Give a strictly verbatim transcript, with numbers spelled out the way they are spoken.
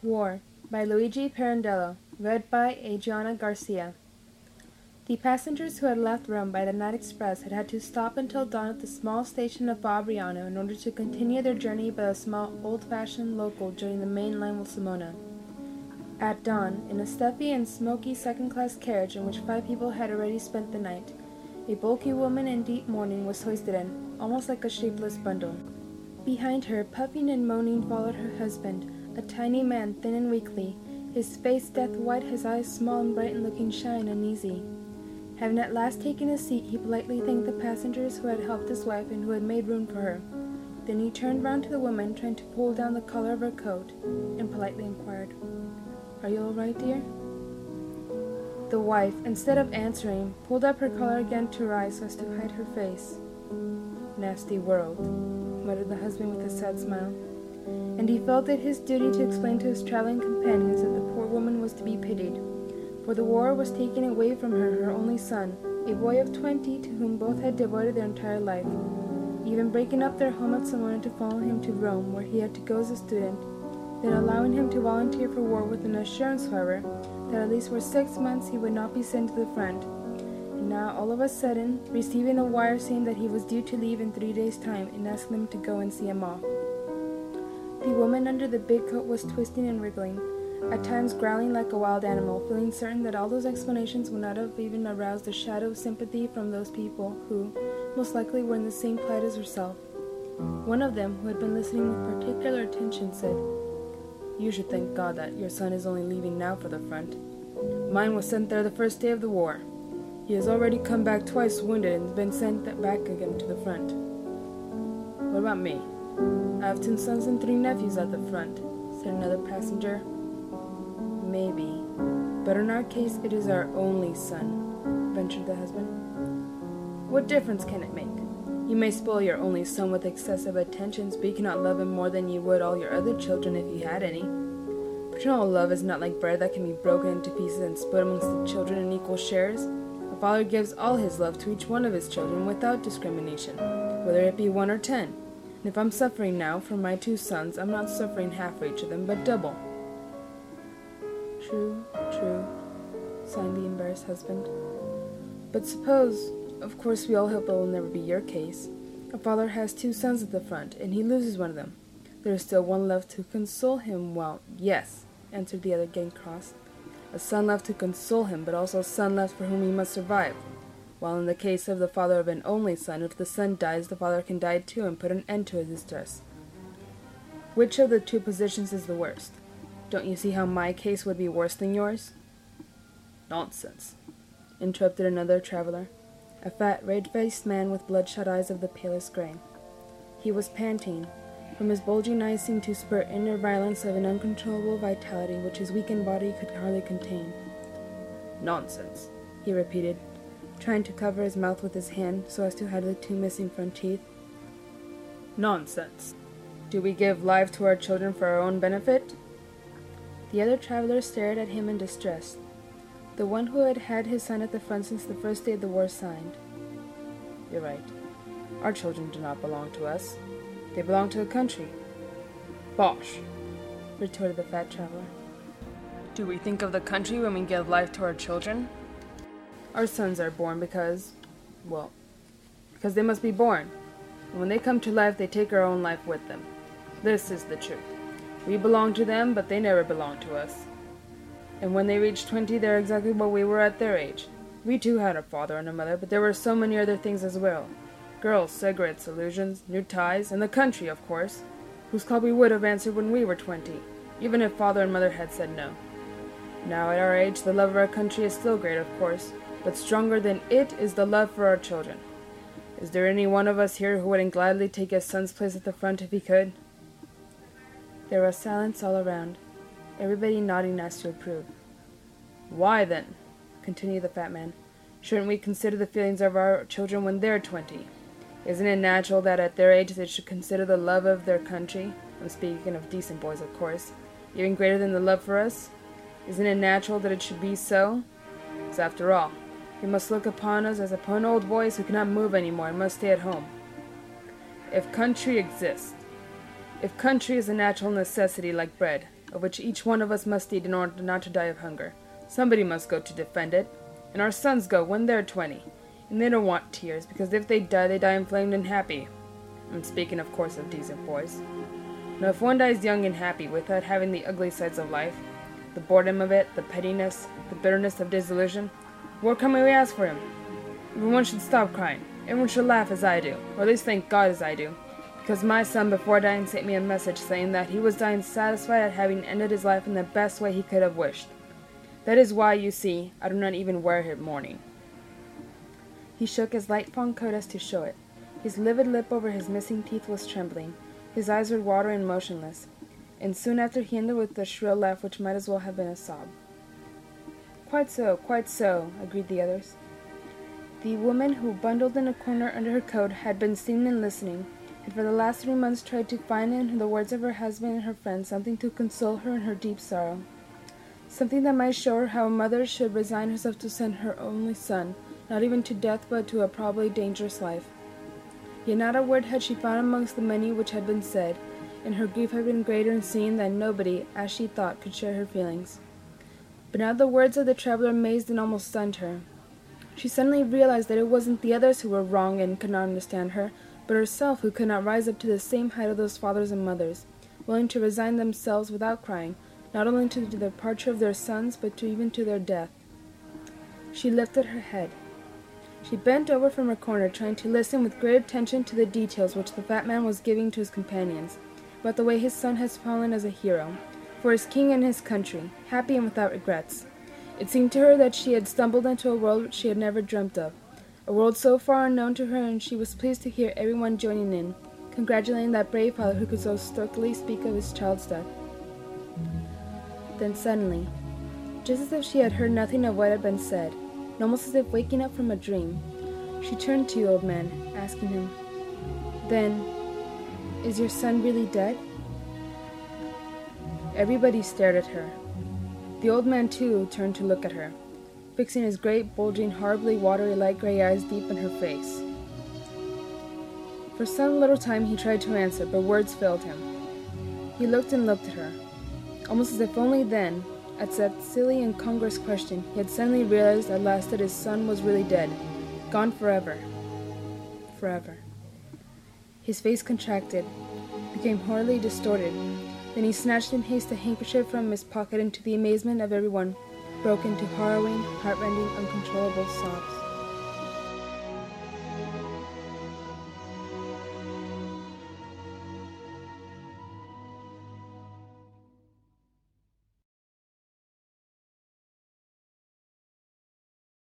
War by Luigi Pirandello, read by Adriana Garcia. The passengers who had left Rome by the night express had had to stop until dawn at the small station of Fabriano in order to continue their journey by a small, old-fashioned local joining the main line with Sulmona. At dawn, in a stuffy and smoky second-class carriage in which five people had already spent the night, a bulky woman in deep mourning was hoisted in, almost like a shapeless bundle. Behind her, puffing and moaning, followed her husband, a tiny man, thin and weakly, his face death-white, his eyes small and bright and looking shy and uneasy. Having at last taken his seat, he politely thanked the passengers who had helped his wife and who had made room for her. Then he turned round to the woman, trying to pull down the collar of her coat, and politely inquired, "Are you all right, dear?" The wife, instead of answering, pulled up her collar again to her eyes so as to hide her face. "Nasty world," muttered the husband with a sad smile, and he felt it his duty to explain to his traveling companions that the poor woman was to be pitied, for the war was taking away from her her only son, a boy of twenty to whom both had devoted their entire life, even breaking up their home at Sulmona to follow him to Rome, where he had to go as a student, then allowing him to volunteer for war with an assurance, however, that at least for six months he would not be sent to the front, and now all of a sudden receiving a wire saying that he was due to leave in three days' time and asking him to go and see him off. The woman under the big coat was twisting and wriggling, at times growling like a wild animal, feeling certain that all those explanations would not have even aroused a shadow of sympathy from those people who, most likely, were in the same plight as herself. One of them, who had been listening with particular attention, said, "You should thank God that your son is only leaving now for the front. Mine was sent there the first day of the war. He has already come back twice wounded and been sent back again to the front." "What about me? I have two sons and three nephews at the front," said another passenger. "Maybe, but in our case it is our only son," ventured the husband. "What difference can it make? You may spoil your only son with excessive attentions, but you cannot love him more than you would all your other children if you had any. Paternal love is not like bread that can be broken into pieces and split amongst the children in equal shares. A father gives all his love to each one of his children without discrimination, whether it be one or ten. And if I'm suffering now for my two sons, I'm not suffering half for each of them, but double." "True, true," sighed the embarrassed husband. "But suppose, of course we all hope it will never be your case, a father has two sons at the front, and he loses one of them. There is still one left to console him while—" "Yes," answered the other, getting cross. "A son left to console him, but also a son left for whom he must survive. While in the case of the father of an only son, if the son dies, the father can die too and put an end to his distress. Which of the two positions is the worst? Don't you see how my case would be worse than yours?" "Nonsense," interrupted another traveler, a fat, red-faced man with bloodshot eyes of the palest gray. He was panting. From his bulging eyes seemed to spurt inner violence of an uncontrollable vitality which his weakened body could hardly contain. "Nonsense," he repeated, trying to cover his mouth with his hand so as to hide the two missing front teeth. "Nonsense. Do we give life to our children for our own benefit?" The other traveler stared at him in distress. The one who had had his son at the front since the first day of the war signed. "You're right. Our children do not belong to us. They belong to the country." "Bosh!" retorted the fat traveler. "Do we think of the country when we give life to our children? Our sons are born because, well, because they must be born. And when they come to life, they take our own life with them. This is the truth. We belong to them, but they never belong to us. And when they reach twenty, they're exactly what we were at their age. We too had a father and a mother, but there were so many other things as well. Girls, cigarettes, illusions, new ties, and the country, of course, whose call we would have answered when we were twenty, even if father and mother had said no. Now, at our age, the love of our country is still great, of course, but stronger than it is the love for our children. Is there any one of us here who wouldn't gladly take his son's place at the front if he could?" There was silence all around, everybody nodding as to approve. "Why, then," continued the fat man, "shouldn't we consider the feelings of our children when they're twenty? Isn't it natural that at their age they should consider the love of their country, I'm speaking of decent boys, of course, even greater than the love for us? Isn't it natural that it should be so? Because after all, you must look upon us as upon old boys who cannot move any more and must stay at home. If country exists, if country is a natural necessity like bread, of which each one of us must eat in order not to die of hunger. Somebody must go to defend it. And our sons go when they're twenty. And they don't want tears, because if they die, they die inflamed and happy. I'm speaking, of course, of decent boys. Now, if one dies young and happy, without having the ugly sides of life, the boredom of it, the pettiness, the bitterness of disillusion, what can we ask for him? Everyone should stop crying. Everyone should laugh as I do, or at least thank God as I do, because my son before dying sent me a message saying that he was dying satisfied at having ended his life in the best way he could have wished. That is why, you see, I do not even wear his mourning. He shook his light fawn coat as to show it. His livid lip over his missing teeth was trembling. His eyes were watery and motionless. And soon after he ended with a shrill laugh which might as well have been a sob. "Quite so, quite so," agreed the others. The woman, who bundled in a corner under her coat, had been sitting and listening, and for the last three months tried to find in the words of her husband and her friends something to console her in her deep sorrow. Something that might show her how a mother should resign herself to send her only son, not even to death, but to a probably dangerous life. Yet not a word had she found amongst the many which had been said, and her grief had been greater in seeing that nobody, as she thought, could share her feelings. But now the words of the traveler amazed and almost stunned her. She suddenly realized that it wasn't the others who were wrong and could not understand her, but herself who could not rise up to the same height of those fathers and mothers, willing to resign themselves without crying, not only to the departure of their sons, but to even to their death. She lifted her head. She bent over from her corner, trying to listen with great attention to the details which the fat man was giving to his companions, about the way his son has fallen as a hero, for his king and his country, happy and without regrets. It seemed to her that she had stumbled into a world which she had never dreamt of, a world so far unknown to her, and she was pleased to hear everyone joining in, congratulating that brave father who could so stoically speak of his child's death. Then suddenly, just as if she had heard nothing of what had been said, and almost as if waking up from a dream, she turned to the old man, asking him, "Then, is your son really dead?" Everybody stared at her. The old man, too, turned to look at her, fixing his great, bulging, horribly watery, light gray eyes deep in her face. For some little time he tried to answer, but words failed him. He looked and looked at her, almost as if only then, at that silly, incongruous question, he had suddenly realized at last that his son was really dead, gone forever. Forever. His face contracted, became horribly distorted. Then he snatched in haste a handkerchief from his pocket, and to the amazement of everyone, broke into harrowing, heartrending, uncontrollable sobs.